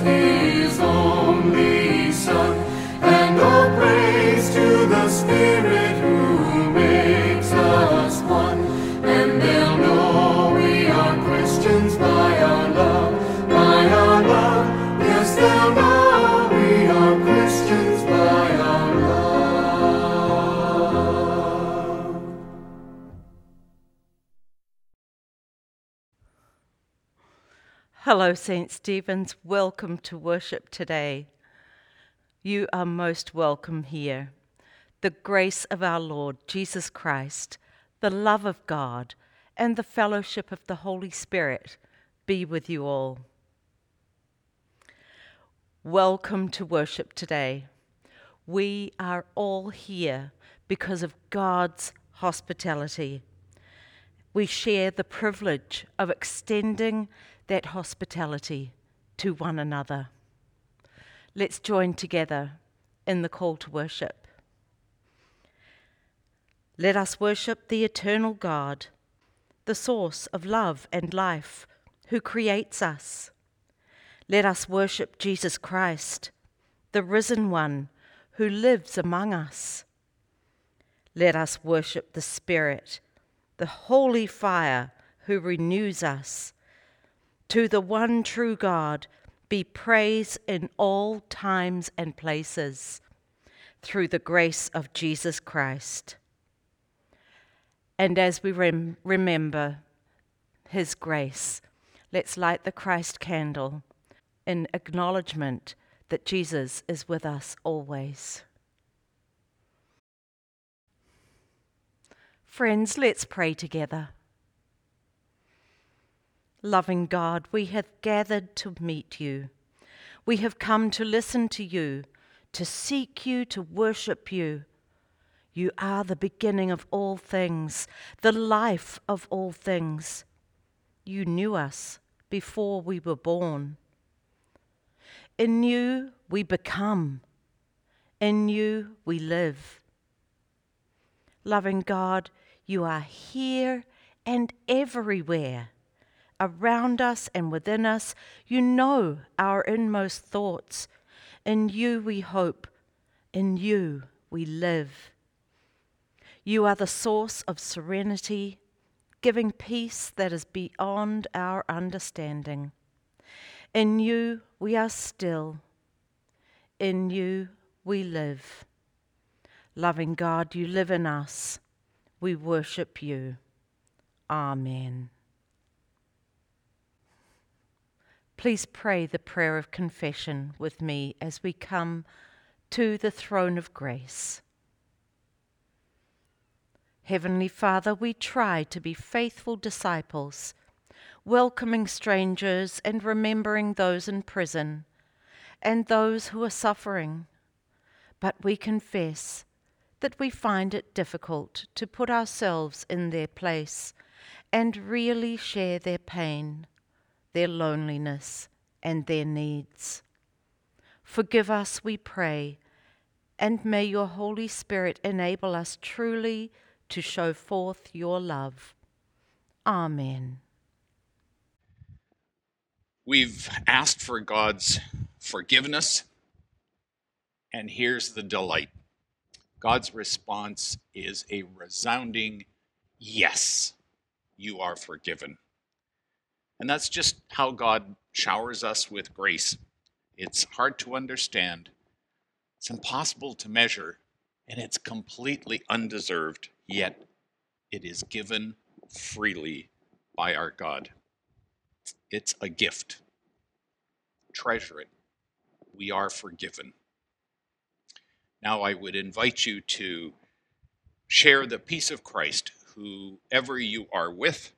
his only Son. And all praise to the Spirit who makes us one. And they'll know we are Christians by our love, by our love. Yes, they'll know we are Christians by our love. Hello, St. Stephen's. Welcome to worship today. You are most welcome here. The grace of our Lord Jesus Christ, the love of God, and the fellowship of the Holy Spirit be with you all. Welcome to worship today. We are all here because of God's hospitality. We share the privilege of extending that hospitality to one another. Let's join together in the call to worship. Let us worship the eternal God, the source of love and life, who creates us. Let us worship Jesus Christ, the risen one who lives among us. Let us worship the Spirit, the holy fire who renews us. To the one true God be praise in all times and places, through the grace of Jesus Christ. And as we remember his grace, let's light the Christ candle in acknowledgement that Jesus is with us always. Friends, let's pray together. Loving God, we have gathered to meet you. We have come to listen to you, to seek you, to worship you. You are the beginning of all things, the life of all things. You knew us before we were born. In you we become. In you we live. Loving God, you are here and everywhere. Around us and within us, you know our inmost thoughts. In you we hope. In you we live. You are the source of serenity, giving peace that is beyond our understanding. In you we are still. In you we live. Loving God, you live in us. We worship you. Amen. Please pray the prayer of confession with me as we come to the throne of grace. Heavenly Father, we try to be faithful disciples, welcoming strangers and remembering those in prison and those who are suffering. But we confess that we find it difficult to put ourselves in their place and really share their pain, their loneliness, and their needs. Forgive us, we pray, and may your Holy Spirit enable us truly to show forth your love. Amen. We've asked for God's forgiveness, and here's the delight. God's response is a resounding yes, you are forgiven. And that's just how God showers us with grace. It's hard to understand, it's impossible to measure, and it's completely undeserved, yet it is given freely by our God. It's a gift. Treasure it. We are forgiven. Now I would invite you to share the peace of Christ, whoever you are with,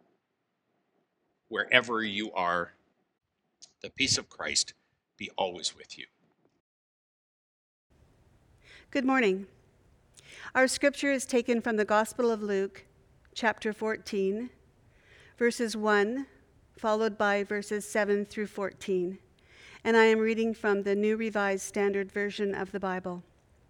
wherever you are. The peace of Christ be always with you. Good morning. Our scripture is taken from the Gospel of Luke, chapter 14, verses 1, followed by verses 7 through 14. And I am reading from the New Revised Standard Version of the Bible.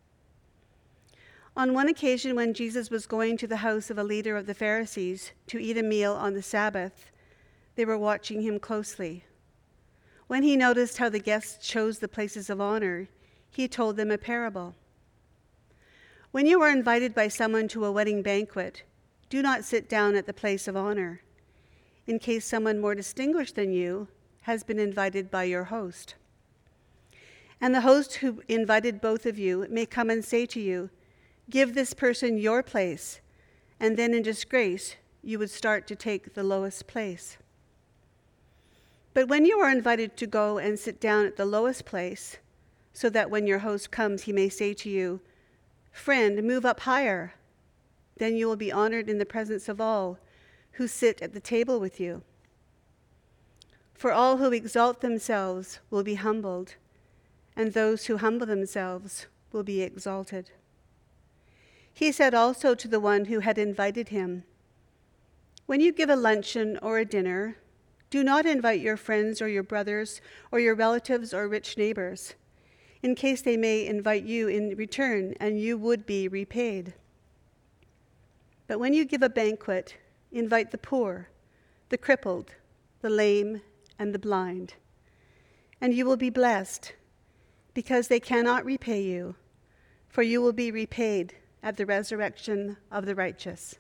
On one occasion when Jesus was going to the house of a leader of the Pharisees to eat a meal on the Sabbath, they were watching him closely. When he noticed how the guests chose the places of honor, he told them a parable. When you are invited by someone to a wedding banquet, do not sit down at the place of honor, in case someone more distinguished than you has been invited by your host. And the host who invited both of you may come and say to you, "Give this person your place," and then in disgrace you would start to take the lowest place. But when you are invited to go and sit down at the lowest place, so that when your host comes he may say to you, "Friend, move up higher," then you will be honored in the presence of all who sit at the table with you. For all who exalt themselves will be humbled, and those who humble themselves will be exalted. He said also to the one who had invited him, "When you give a luncheon or a dinner, do not invite your friends or your brothers or your relatives or rich neighbors, in case they may invite you in return and you would be repaid. But when you give a banquet, invite the poor, the crippled, the lame, and the blind, and you will be blessed, because they cannot repay you, for you will be repaid at the resurrection of the righteous."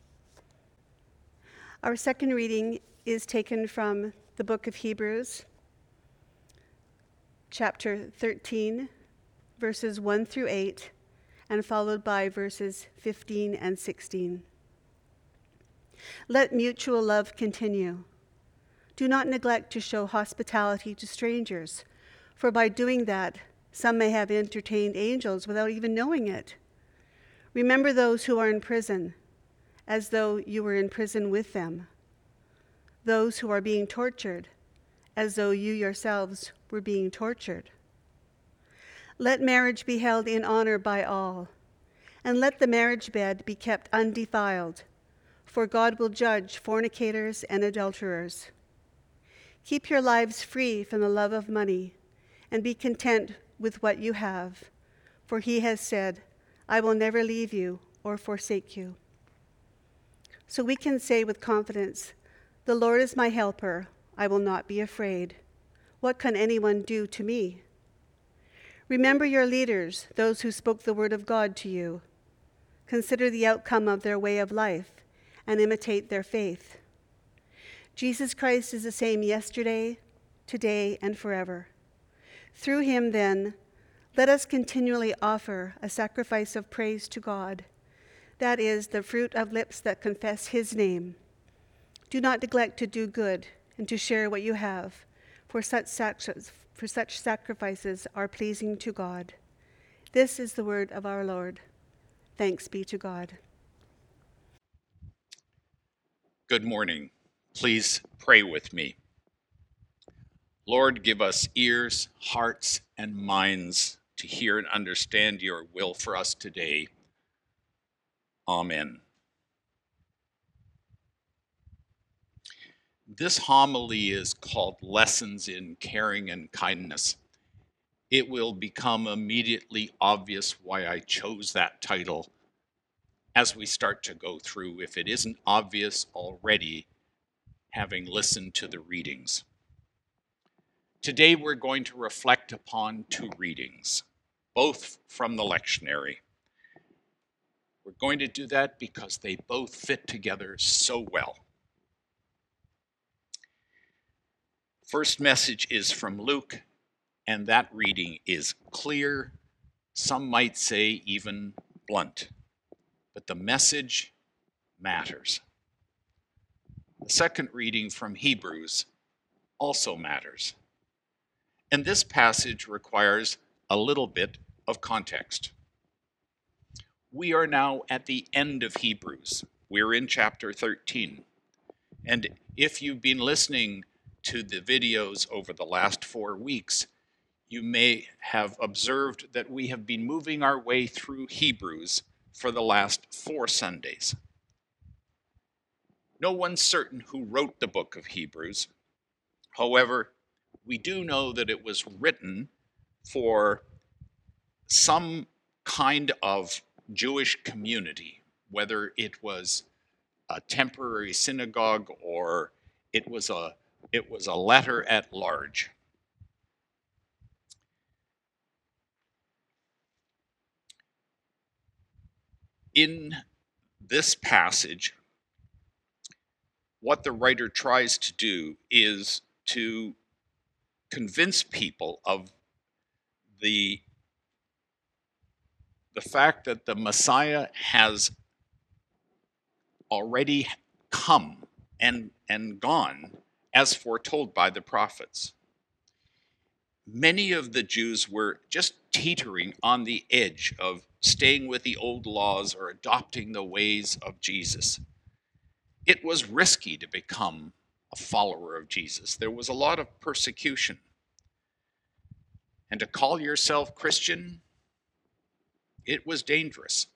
Our second reading is taken from the book of Hebrews, chapter 13, verses 1 through 8, and followed by verses 15 and 16. Let mutual love continue. Do not neglect to show hospitality to strangers, for by doing that, some may have entertained angels without even knowing it. Remember those who are in prison, as though you were in prison with them. Those who are being tortured, as though you yourselves were being tortured. Let marriage be held in honor by all, and let the marriage bed be kept undefiled, for God will judge fornicators and adulterers. Keep your lives free from the love of money, and be content with what you have, for he has said, "I will never leave you or forsake you." So we can say with confidence, "The Lord is my helper, I will not be afraid. What can anyone do to me?" Remember your leaders, those who spoke the word of God to you. Consider the outcome of their way of life and imitate their faith. Jesus Christ is the same yesterday, today, and forever. Through him, then, let us continually offer a sacrifice of praise to God, that is, the fruit of lips that confess his name. Do not neglect to do good and to share what you have, for such sacrifices are pleasing to God. This is the word of our Lord. Thanks be to God. Good morning. Please pray with me. Lord, give us ears, hearts, and minds to hear and understand your will for us today. Amen. This homily is called Lessons in Caring and Kindness. It will become immediately obvious why I chose that title as we start to go through, if it isn't obvious already, having listened to the readings. Today we're going to reflect upon two readings, both from the lectionary. We're going to do that because they both fit together so well. First message is from Luke, and that reading is clear, some might say even blunt, but the message matters. The second reading from Hebrews also matters. And this passage requires a little bit of context. We are now at the end of Hebrews. We're in chapter 13. And if you've been listening to the videos over the last 4 weeks, you may have observed that we have been moving our way through Hebrews for the last 4 Sundays. No one's certain who wrote the book of Hebrews. However, we do know that it was written for some kind of Jewish community, whether it was a temporary synagogue or it was a letter at large. in this passage, what the writer tries to do is to convince people of the fact that the Messiah has already come and gone as foretold by the prophets. Many of the Jews were just teetering on the edge of staying with the old laws or adopting the ways of Jesus. It was risky to become a follower of Jesus. There was a lot of persecution. And to call yourself Christian, it was dangerous.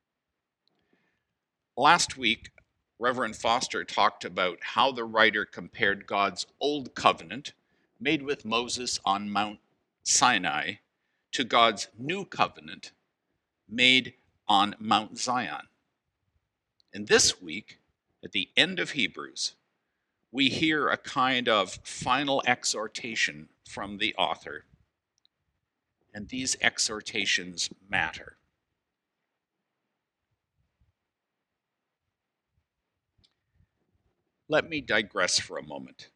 Last week, Reverend Foster talked about how the writer compared God's old covenant, made with Moses on Mount Sinai, to God's new covenant, made on Mount Zion. And this week, at the end of Hebrews, we hear a kind of final exhortation from the author. And these exhortations matter. Let me digress for a moment.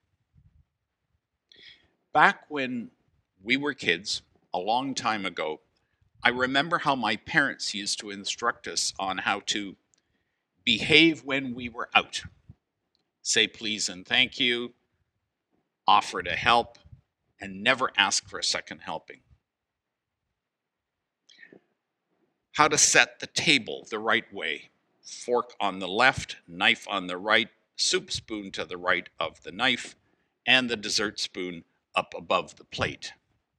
Back when we were kids, a long time ago, I remember how my parents used to instruct us on how to behave when we were out. Say please and thank you, offer to help, and never ask for a second helping. How to set the table the right way. Fork on the left, knife on the right, soup spoon to the right of the knife, and the dessert spoon up above the plate.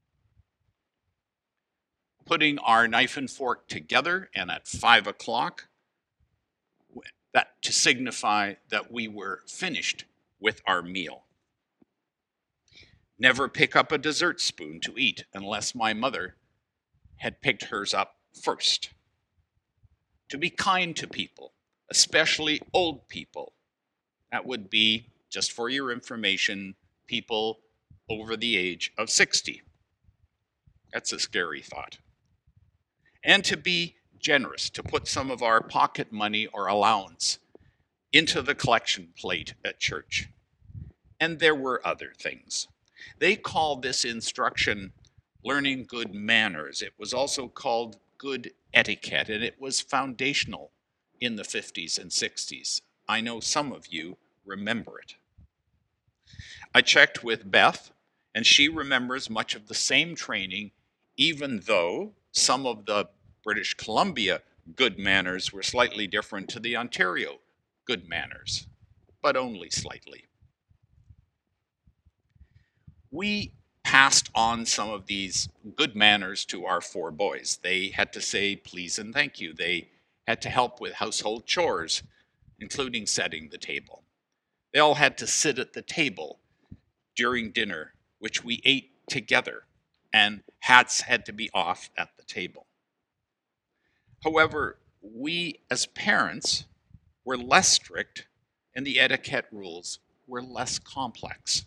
Putting our knife and fork together and at 5 o'clock, that to signify that we were finished with our meal. Never pick up a dessert spoon to eat unless my mother had picked hers up first. To be kind to people, especially old people. That would be, just for your information, people over the age of 60. That's a scary thought. And to be generous, to put some of our pocket money or allowance into the collection plate at church. And there were other things. They called this instruction learning good manners. It was also called good etiquette, and it was foundational in the 50s and 60s. I know some of you remember it. I checked with Beth, and she remembers much of the same training, even though some of the British Columbia good manners were slightly different to the Ontario good manners, but only slightly. We passed on some of these good manners to our 4 boys. They had to say please and thank you. They had to help with household chores, including setting the table. They all had to sit at the table during dinner, which we ate together, and hats had to be off at the table. However, we as parents were less strict, and the etiquette rules were less complex.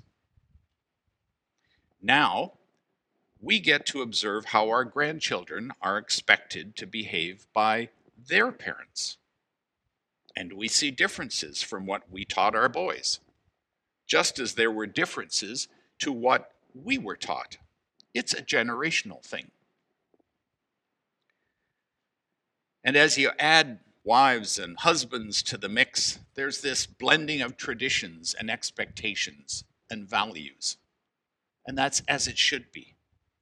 Now, we get to observe how our grandchildren are expected to behave by their parents. And we see differences from what we taught our boys, just as there were differences to what we were taught. It's a generational thing. And as you add wives and husbands to the mix, there's this blending of traditions and expectations and values. And that's as it should be.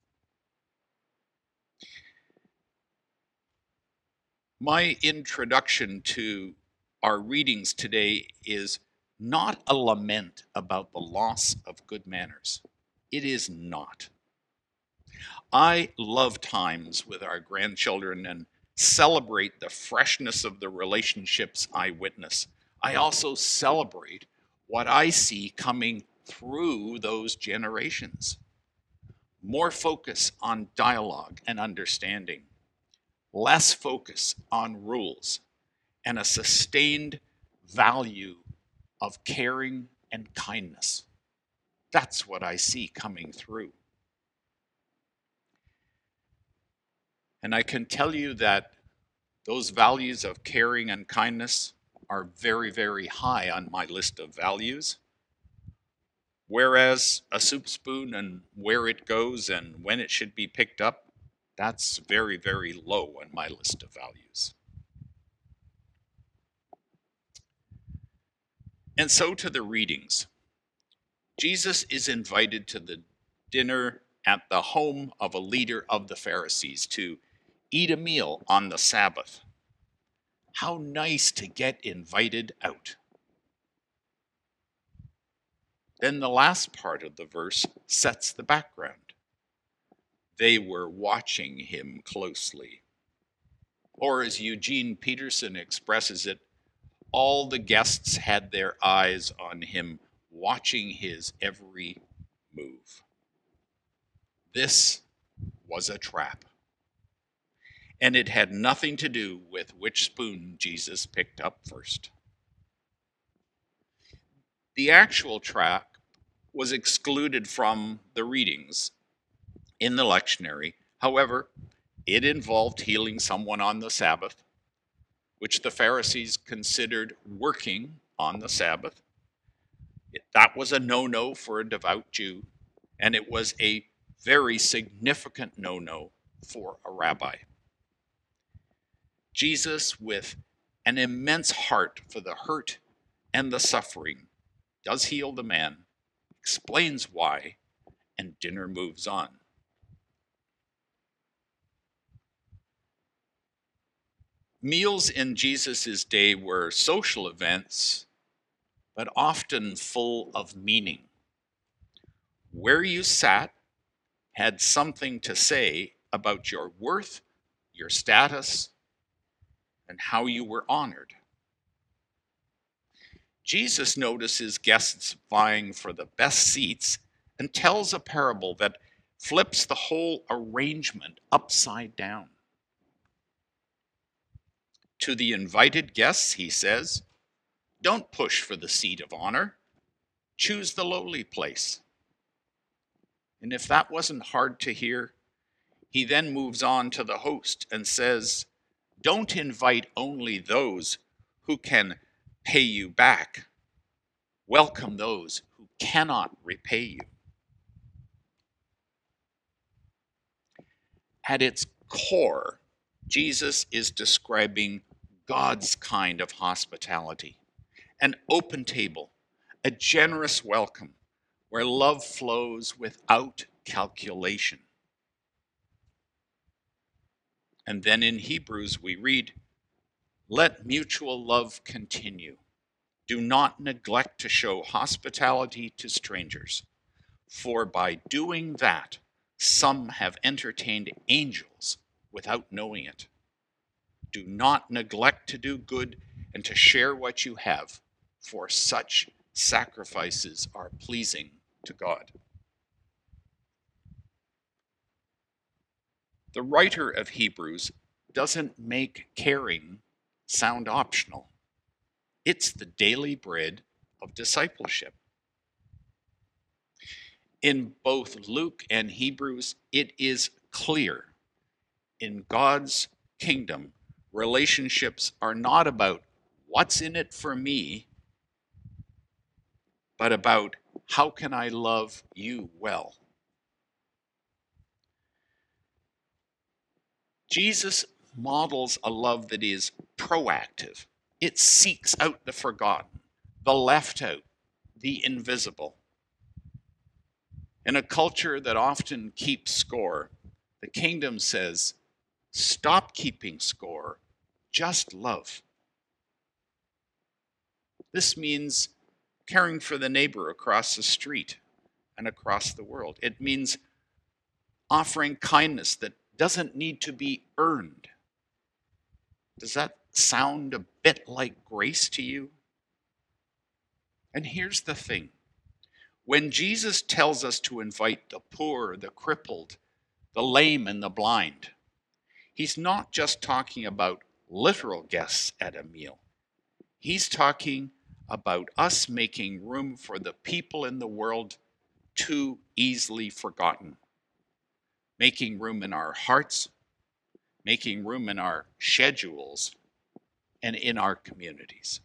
My introduction to our readings today is not a lament about the loss of good manners. It is not. I love times with our grandchildren and celebrate the freshness of the relationships I witness. I also celebrate what I see coming through those generations. More focus on dialogue and understanding, less focus on rules, and a sustained value of caring and kindness. That's what I see coming through. And I can tell you that Those values of caring and kindness are very, very high on my list of values. Whereas a soup spoon and where it goes and when it should be picked up, that's very, very low on my list of values. And so to the readings. Jesus is invited to the dinner at the home of a leader of the Pharisees to eat a meal on the Sabbath. How nice to get invited out. Then the last part of the verse sets the background. They were watching him closely. Or as Eugene Peterson expresses it, all the guests had their eyes on him, watching his every move. This was a trap. And it had nothing to do with which spoon Jesus picked up first. The actual trap was excluded from the readings in the lectionary. However, it involved healing someone on the Sabbath, which the Pharisees considered working on the Sabbath. That was a no-no for a devout Jew, and it was a very significant no-no for a rabbi. Jesus, with an immense heart for the hurt and the suffering, does heal the man, explains why, and dinner moves on. Meals in Jesus' day were social events, but often full of meaning. Where you sat had something to say about your worth, your status, and how you were honored. Jesus notices guests vying for the best seats and tells a parable that flips the whole arrangement upside down. To the invited guests, he says, don't push for the seat of honor. Choose the lowly place. And if that wasn't hard to hear, he then moves on to the host and says, don't invite only those who can pay you back. Welcome those who cannot repay you. At its core, Jesus is describing God's kind of hospitality, an open table, a generous welcome where love flows without calculation. And then in Hebrews we read, let mutual love continue. Do not neglect to show hospitality to strangers, for by doing that, some have entertained angels without knowing it. Do not neglect to do good and to share what you have, for such sacrifices are pleasing to God. The writer of Hebrews doesn't make caring sound optional. It's the daily bread of discipleship. In both Luke and Hebrews, it is clear. In God's kingdom, relationships are not about what's in it for me, but about how can I love you well. Jesus models a love that is proactive. It seeks out the forgotten, the left out, the invisible. In a culture that often keeps score, the kingdom says, stop keeping score, just love. This means caring for the neighbor across the street and across the world. It means offering kindness that doesn't need to be earned. Does that sound a bit like grace to you? And here's the thing. When Jesus tells us to invite the poor, the crippled, the lame, and the blind, he's not just talking about literal guests at a meal. He's talking about us making room for the people in the world too easily forgotten. Making room in our hearts, making room in our schedules and in our communities.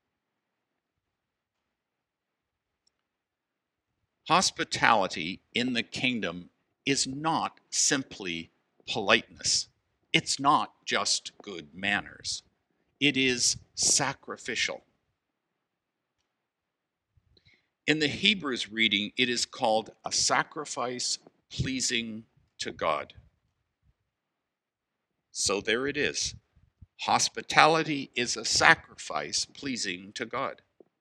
Hospitality in the kingdom is not simply politeness. It's not just good manners. It is sacrificial. In the Hebrews reading, it is called a sacrifice pleasing to God. So there it is. Hospitality is a sacrifice pleasing to God.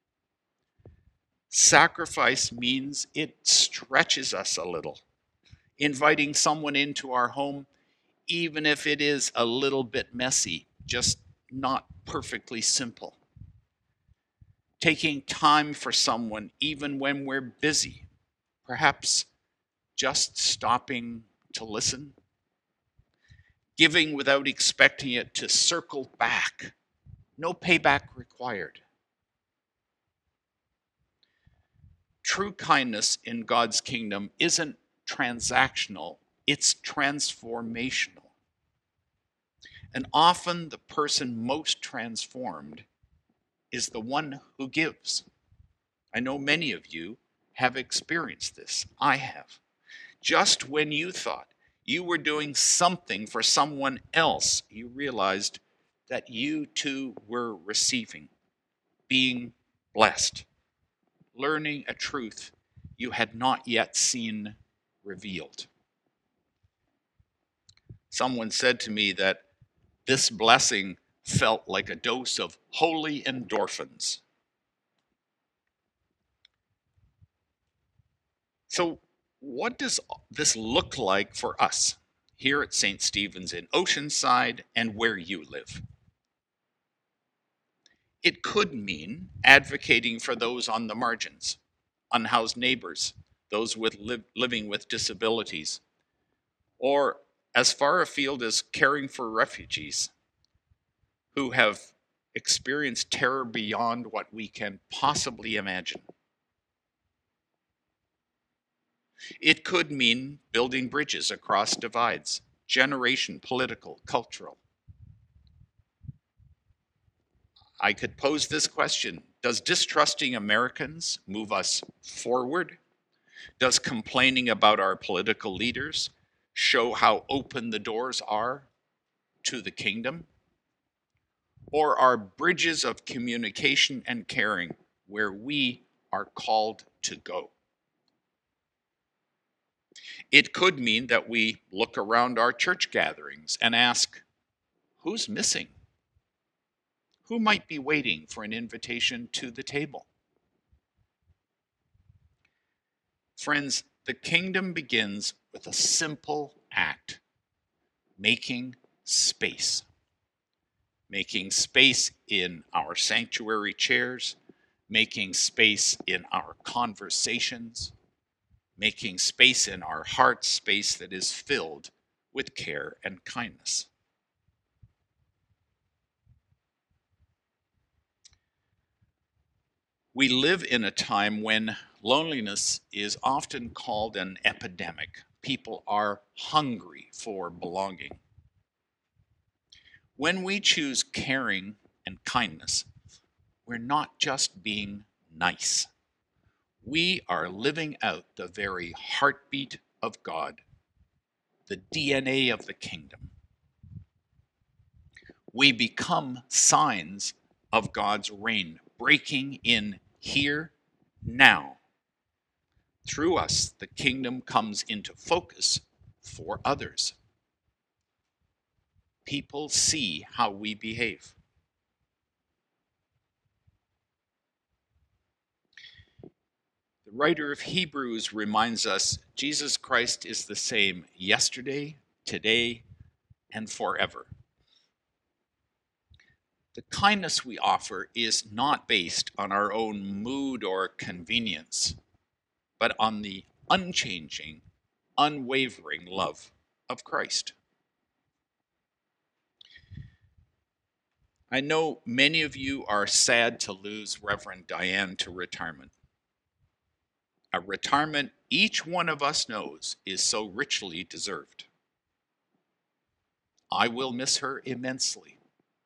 Sacrifice means it stretches us a little, inviting someone into our home, even if it is a little bit messy, just not perfectly simple. Taking time for someone, even when we're busy, perhaps just stopping to listen. Giving without expecting it to circle back. No payback required. True kindness in God's kingdom isn't transactional, it's transformational. And often the person most transformed is the one who gives. I know many of you have experienced this. I have. Just when you thought you were doing something for someone else, you realized that you too were receiving, being blessed, learning a truth you had not yet seen revealed. Someone said to me that this blessing felt like a dose of holy endorphins. So, what does this look like for us here at St. Stephen's in Oceanside and where you live? It could mean advocating for those on the margins, unhoused neighbors, those living with disabilities, or as far afield as caring for refugees who have experienced terror beyond what we can possibly imagine. It could mean building bridges across divides, generation, political, cultural. I could pose this question: does distrusting Americans move us forward? Does complaining about our political leaders show how open the doors are to the kingdom? Or are bridges of communication and caring where we are called to go? It could mean that we look around our church gatherings and ask, who's missing? Who might be waiting for an invitation to the table? Friends, the kingdom begins with a simple act: making space. Making space in our sanctuary chairs, making space in our conversations, making space in our heart, space that is filled with care and kindness. We live in a time when loneliness is often called an epidemic. People are hungry for belonging. When we choose caring and kindness, we're not just being nice. We are living out the very heartbeat of God, the DNA of the kingdom. We become signs of God's reign, breaking in here, now. Through us, the kingdom comes into focus for others. People see how we behave. The writer of Hebrews reminds us Jesus Christ is the same yesterday, today, and forever. The kindness we offer is not based on our own mood or convenience, but on the unchanging, unwavering love of Christ. I know many of you are sad to lose Reverend Diane to retirement. A retirement each one of us knows is so richly deserved. I will miss her immensely.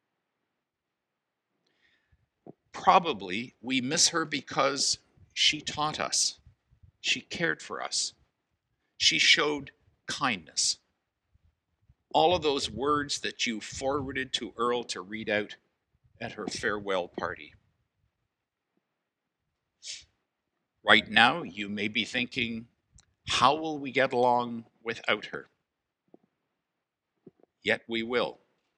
Probably we miss her because she taught us. She cared for us. She showed kindness. All of those words that you forwarded to Earl to read out at her farewell party. Right now, you may be thinking, how will we get along without her? Yet we will.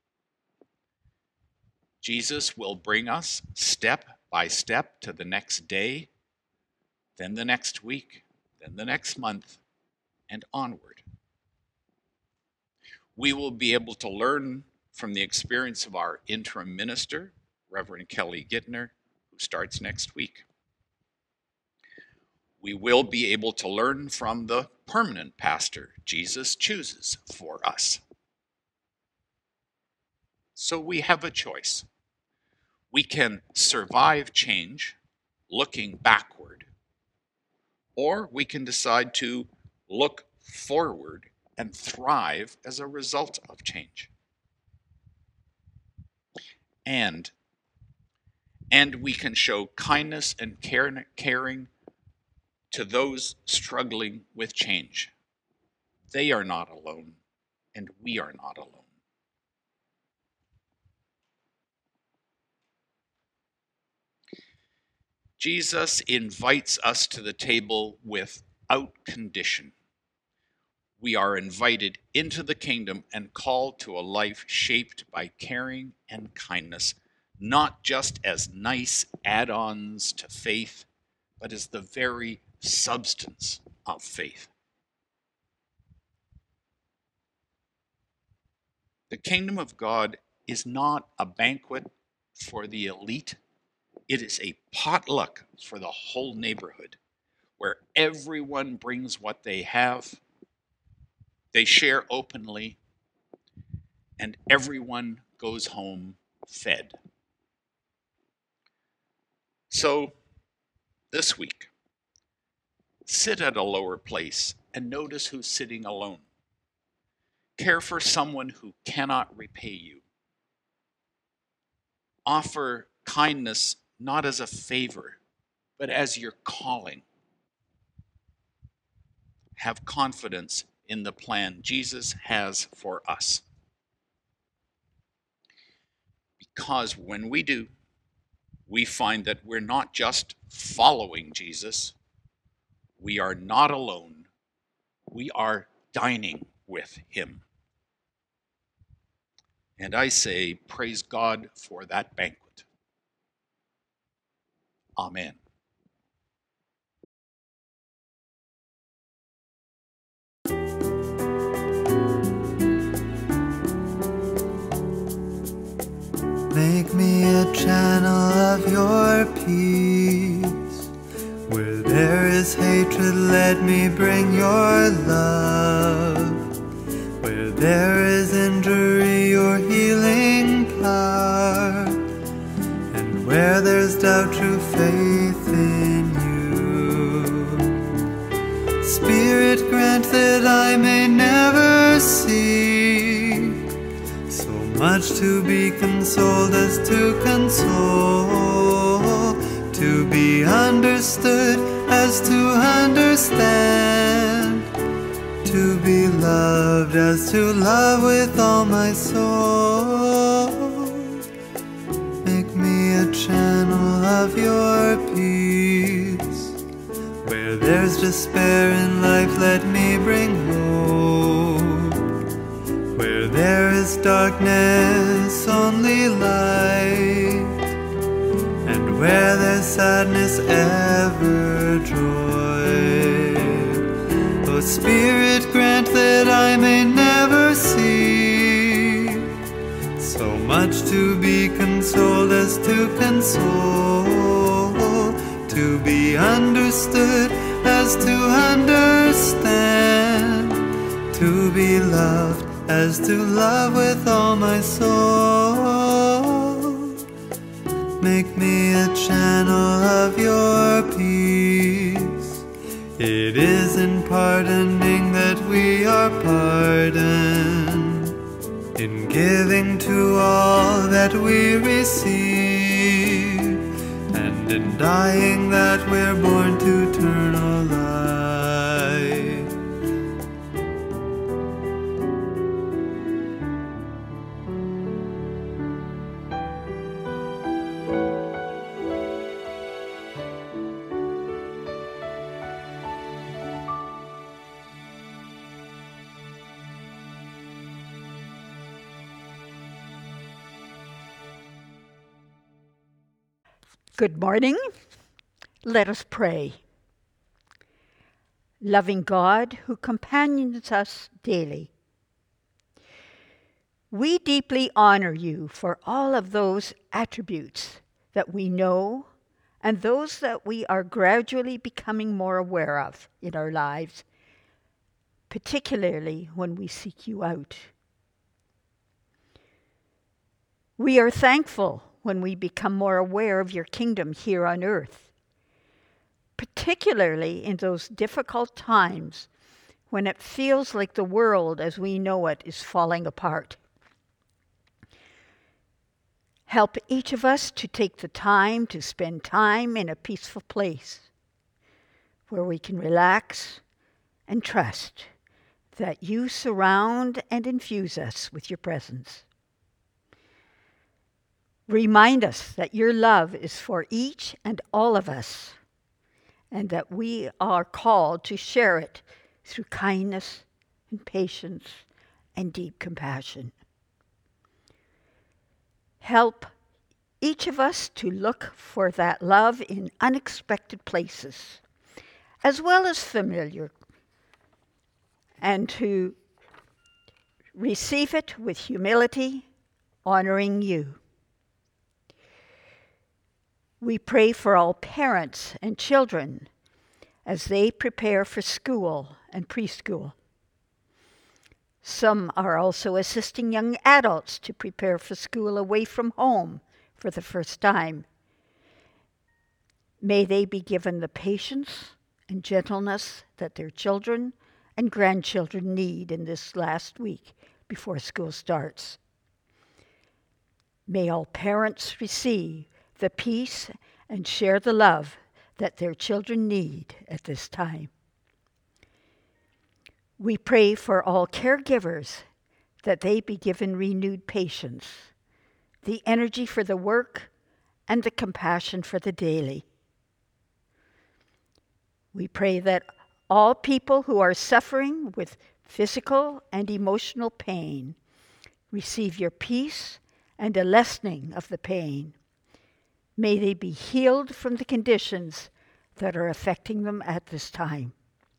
Jesus will bring us step by step to the next day, then the next week, then the next month, and onward. We will be able to learn from the experience of our interim minister, Reverend Kelly Gittner, who starts next week. We will be able to learn from the permanent pastor Jesus chooses for us. So we have a choice. We can survive change looking backward, or we can decide to look forward and thrive as a result of change. And we can show kindness and caring to those struggling with change. They are not alone, and we are not alone. Jesus invites us to the table without condition. We are invited into the kingdom and called to a life shaped by caring and kindness, not just as nice add-ons to faith, but as the very substance of faith. The kingdom of God is not a banquet for the elite. It is a potluck for the whole neighborhood, where everyone brings what they have, they share openly, and everyone goes home fed. So, this week, sit at a lower place and notice who's sitting alone. Care for someone who cannot repay you. Offer kindness not as a favor, but as your calling. Have confidence in the plan Jesus has for us. Because when we do, we find that we're not just following Jesus, we are not alone, we are dining with him. And I say, praise God for that banquet. Amen. Make me a channel of your peace. Where there is hatred, let me bring your love. Where there is injury, your healing power. And where there's doubt, true faith in you. Spirit, grant that I may never see much to be consoled as to console, to be understood as to understand, to be loved as to love with all my soul. Make me a channel of your peace. Where there's despair in life, let me bring hope. Where there is darkness, only light. And where there's sadness, ever joy. O Spirit, grant that I may never see so much to be consoled as to console, to be understood as to understand, to be loved as to love with all my soul. Make me a channel of your peace. It is in pardoning that we are pardoned, in willing to all that we receive, and in dying that we're born to eternal life. Good morning. Let us pray. Loving God, who companions us daily, we deeply honor you for all of those attributes that we know and those that we are gradually becoming more aware of in our lives, particularly when we seek you out. We are thankful when we become more aware of your kingdom here on earth, particularly in those difficult times when it feels like the world as we know it is falling apart. Help each of us to take the time to spend time in a peaceful place where we can relax and trust that you surround and infuse us with your presence. Remind us that your love is for each and all of us, and that we are called to share it through kindness and patience and deep compassion. Help each of us to look for that love in unexpected places, as well as familiar, and to receive it with humility, honoring you. We pray for all parents and children as they prepare for school and preschool. Some are also assisting young adults to prepare for school away from home for the first time. May they be given the patience and gentleness that their children and grandchildren need in this last week before school starts. May all parents receive the peace and share the love that their children need at this time. We pray for all caregivers that they be given renewed patience, the energy for the work, and the compassion for the daily. We pray that all people who are suffering with physical and emotional pain receive your peace and a lessening of the pain. May they be healed from the conditions that are affecting them at this time.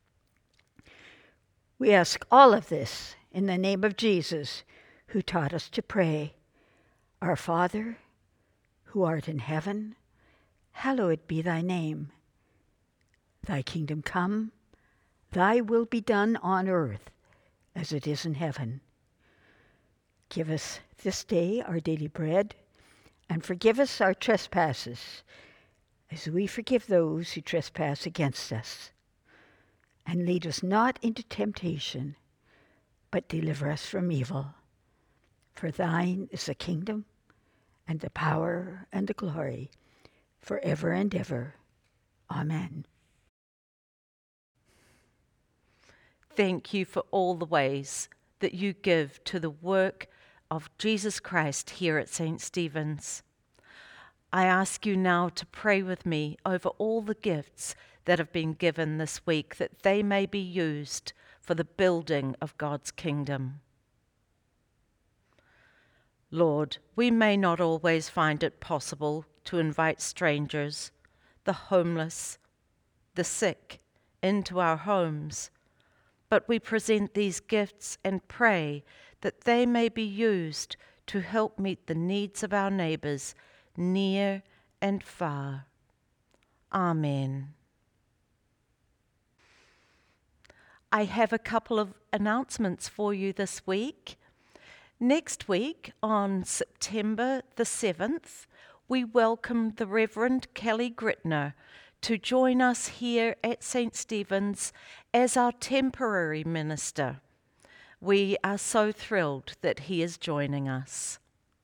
We ask all of this in the name of Jesus, who taught us to pray. Our Father, who art in heaven, hallowed be thy name. Thy kingdom come, thy will be done on earth as it is in heaven. Give us this day our daily bread, and forgive us our trespasses, as we forgive those who trespass against us. And lead us not into temptation, but deliver us from evil. For thine is the kingdom, and the power, and the glory, forever and ever. Amen. Thank you for all the ways that you give to the work of Jesus Christ here at St. Stephen's. I ask you now to pray with me over all the gifts that have been given this week, that they may be used for the building of God's kingdom. Lord, we may not always find it possible to invite strangers, the homeless, the sick, into our homes, but we present these gifts and pray that they may be used to help meet the needs of our neighbours near and far. Amen. I have a couple of announcements for you this week. Next week, on September the 7th, we welcome the Reverend Kelly Gritner to join us here at St. Stephen's as our temporary minister. We are so thrilled that he is joining us.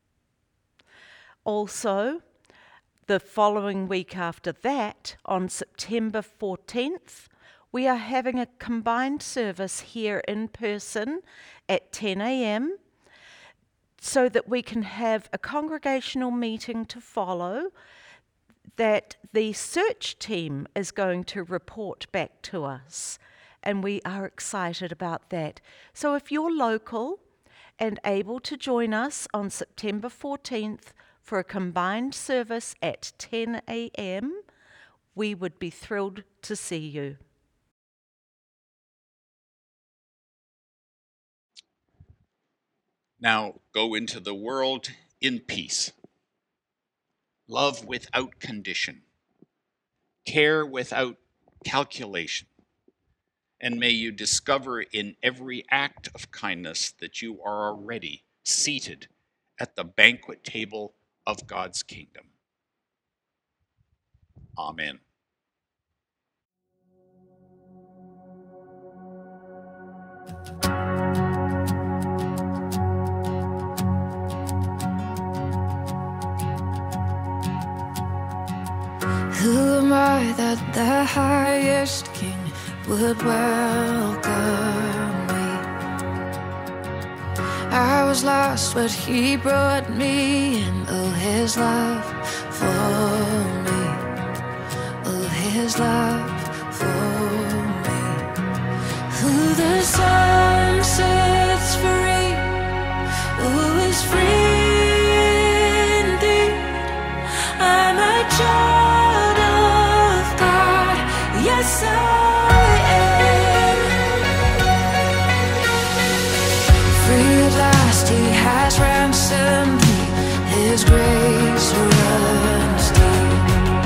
Also, the following week after that, on September 14th, we are having a combined service here in person at 10 a.m. so that we can have a congregational meeting to follow that the search team is going to report back to us. And we are excited about that. So if you're local and able to join us on September 14th for a combined service at 10 a.m., we would be thrilled to see you. Now go into the world in peace. Love without condition. Care without calculation. And may you discover in every act of kindness that you are already seated at the banquet table of God's kingdom. Amen. Who am I that the highest king would welcome me? I was lost, but he brought me in. Oh, his love for me. Oh, his love for me. Who the Son sets free, who is free indeed. I'm a child of God, yes I am. Free at last, he has ransomed me, his grace runs deep.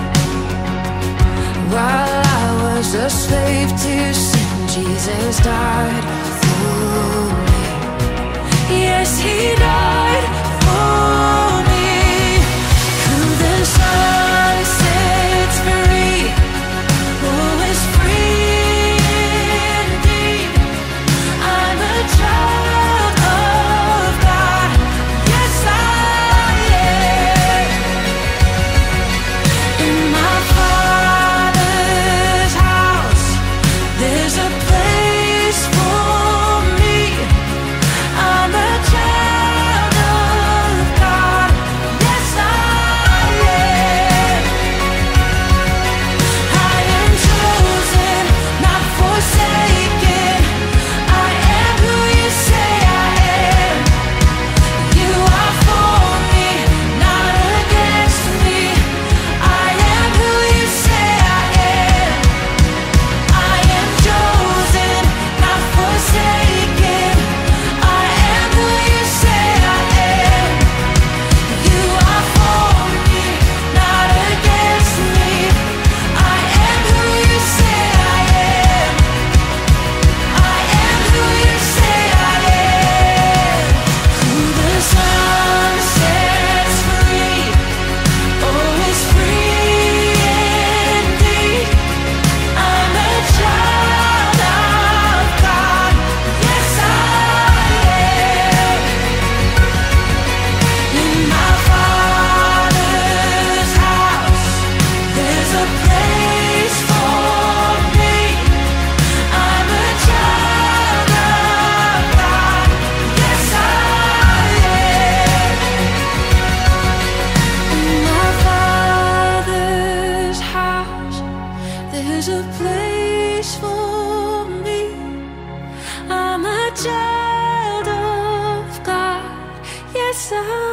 While I was a slave to sin, Jesus died for me. Yes, he died for me. Who the Son sets free, who is free indeed. I'm a child of God, yes I am. In my Father's house, there's a place for me. I'm a child of God, yes I am. I am chosen, not forsaken. I am who you say I am. You are for me, not against me. I am who you say I am. I am chosen, not forsaken. I am who you say I am. You are for me, not against me. I am who you say I am. I am who you say I am. Who the Son sets free, oh, is free indeed. I'm a child of God, yes I am. In my Father's house, there's a place for me. I'm a child of God, yes I am. In my Father's house, there's a place for me. I'm a child of God, yes I am.